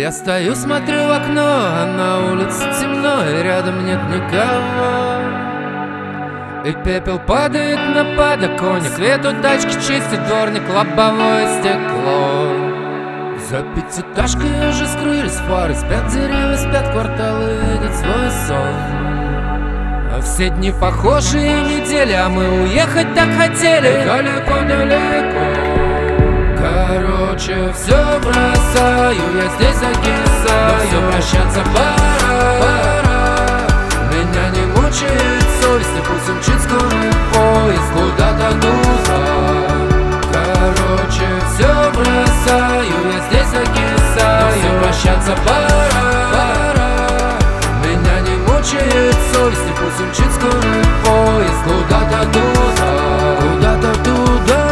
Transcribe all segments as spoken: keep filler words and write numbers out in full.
Я стою, смотрю в окно, а на улице темно, и рядом нет никого. И пепел падает на подоконник, свет у тачки чистит дворник, лобовое стекло. За пятиэтажкой уже скрылись фары, спят деревья, спят кварталы, видят свой сон. А все дни похожие недели, а мы уехать так хотели далеко-далеко. Короче, все бросаю, я здесь закисаю, все прощаться пора, пора. Меня не мучает совесть, и пусть умчит скорый поезд куда-то туда. Короче, все бросаю, я здесь закисаю, все прощаться пора, пора. Меня не мучает совесть, и пусть умчит скорый поезд куда-то туда, куда-то туда.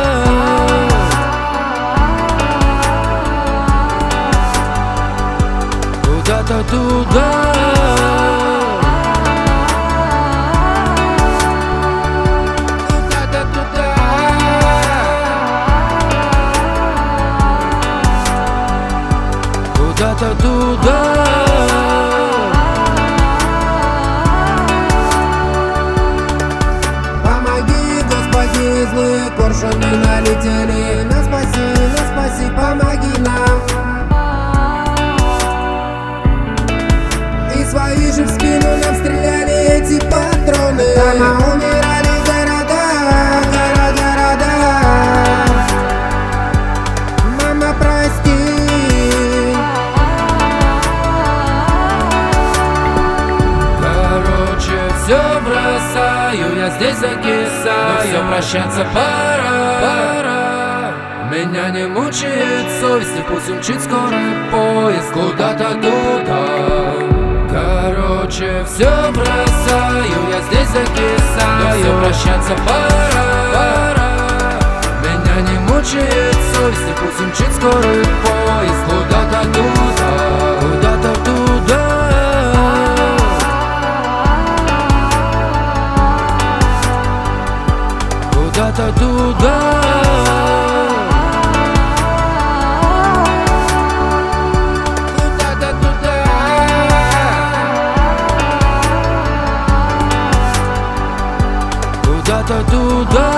Куда-то туда. Куда-то туда. Куда-то туда. Помоги, Господи, злые коршуны налетели. Нас спаси, нас спаси, помоги нам. Свои же в спину нам стреляли эти патроны. Дома умирали города, города, города. Мама, прости. Короче, все бросаю, я здесь закисаю, все прощаться пора, пора. Меня не мучает совесть, и пусть умчит скорый поезд куда-то туда. Короче, все бросаю, я здесь закисаю, все прощаться пора, пора. Меня не мучает совесть, и пусть умчит скорый поезд куда-то туда, куда-то туда. Куда-то туда. Куда-то туда.